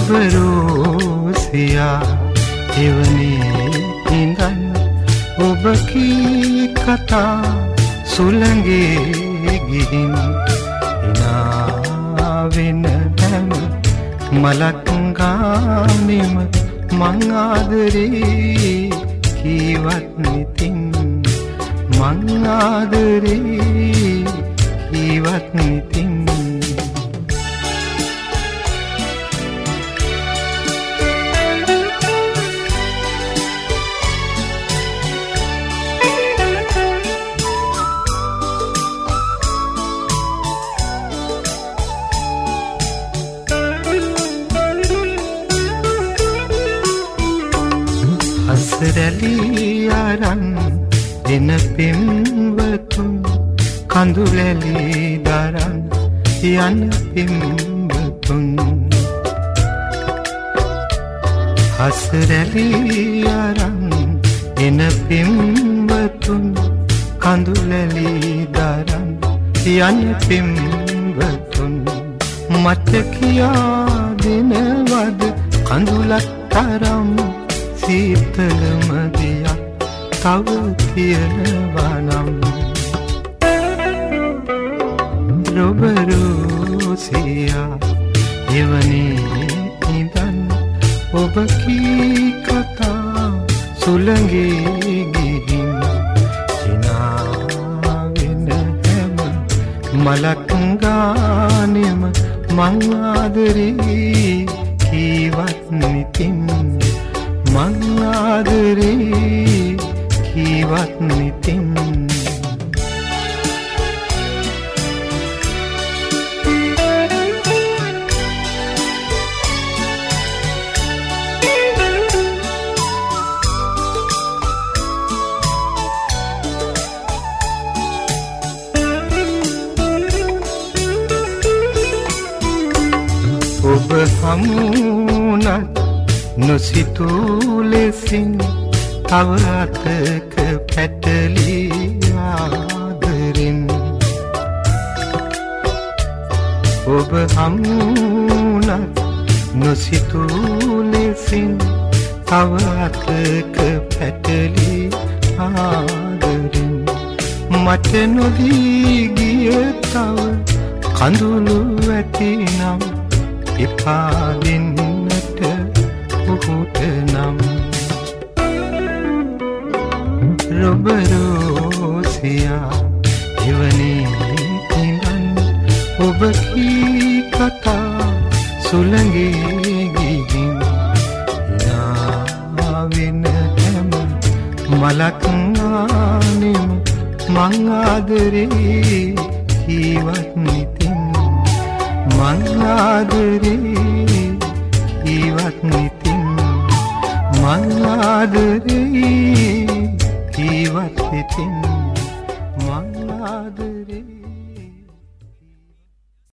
රොබරෝසියා එවනේ ඉඳන් ඔබ කී කතා සුළඟේ ගිහින් ඉනාවෙන හැම මලක් ගානෙම මං ආදරේ කීවත් නිතින් මං ආදරේ කීවත් නිතින් හසරැලී අරන් එන පෙම්වතුන් කඳුලැලී දරන් යන පෙම්වතුන් හසරැලී අරන් එන පෙම්වතුන් කඳුලැලී දරන් යන පෙම්වතුන් මට කියා දෙනවද කඳුලක් තරම් සීතලම දියක් තව කියනවා නම් රොබරෝසියා එවනේ ඉඳන් ඔබ කී කතා සුළඟේ ගිහින් හිනාවෙන හැම මලක් ගානෙම මං ආදරේ කීවත් නිතින් මං ආදරේ කීවත් නිතින් ඔබ හමුුණත් නොසිතූ ලෙසින් තව අතක පැටලී ආදරෙන් ඔබ හමුුණත් නොසිතූ ලෙසින් තව අතක පැටලී ආදරෙන් මට නොදී ගිය තව කඳුළු ඇතිනම් එපා දෙන්නට ඔහුට නම් රොබරෝසියා එවනේ ඉඳන් ඔබ කී කතා සුළඟේ ගිහින් නාවෙන හැම මලක් ආනෙම මං ආදරේ කීවත් නිතින් මං ආදරේ කීවත් නිතින් මං ආදරේ කීවත් නිතින් මං ආදරේ